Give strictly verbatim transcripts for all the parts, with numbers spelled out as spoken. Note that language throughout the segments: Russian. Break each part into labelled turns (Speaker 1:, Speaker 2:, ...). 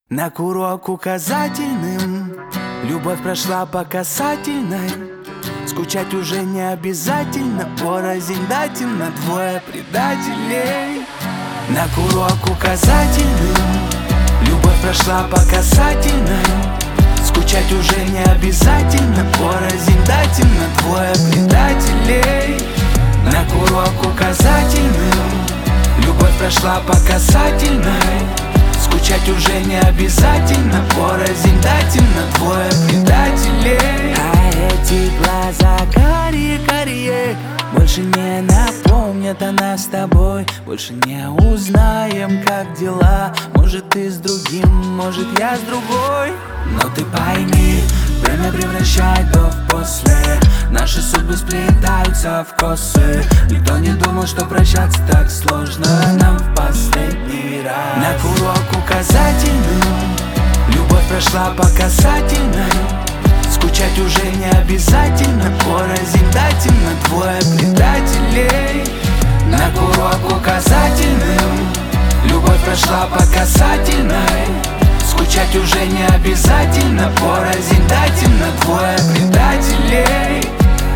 Speaker 1: На курок указательным любовь прошла по касательной. Скучать уже не обязательно, порознь дать им на двое предателей. На курок указательным любовь прошла по касательной. Скучать уже не обязательно, порознь дать им на двое предателей. На курок указательным любовь прошла по касательной. Скучать уже не обязательно, порознь дать им на двое предателей. А эти глаза карие-карие больше не напомнят о нас с тобой. Больше не узнаем, как дела. Может, ты с другим, может, я с другой. Но ты пойми, время превращает до в после. Наши судьбы сплетаются в косы. Никто не думал, что прощаться так сложно нам в последний раз. На курок указательным любовь прошла по касательной. Скучать уже не обязательно, порознь дать им на двое предателей. На курок указательным любовь прошла по касательной. Скучать уже не обязательно, порознь дать им на двое предателей.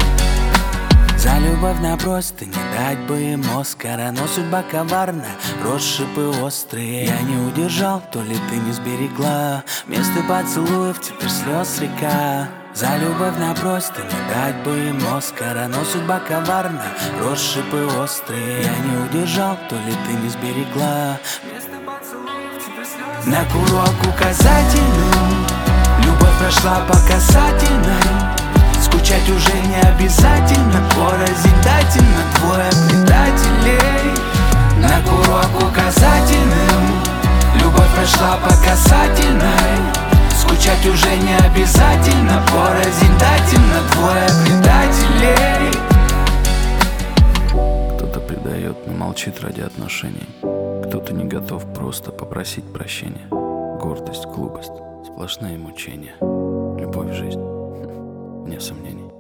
Speaker 1: За любовь на просто не дать бы им Оскара. Но судьба коварная, россыпы острые. Я не удержал, то ли ты не сберегла. Вместо поцелуев теперь слез река. За любовь на просто не дать бы им Оскара. Но судьба коварная, россыпы острые. Я не удержал, то ли ты не сберегла. Вместо поцелуев теперь слез. На курок указательным любовь прошла по касательной. Скучать уже не обязательно, порознь дать им на двое предателей. На курок указательным любовь прошла по касательной. Скучать уже не обязательно, порознь дать им на двое предателей.
Speaker 2: Кто-то предает, но молчит ради отношений. Кто-то не готов просто попросить прощения. Гордость, глупость, сплошные мучения. Любовь в жизнь, вне сомнений.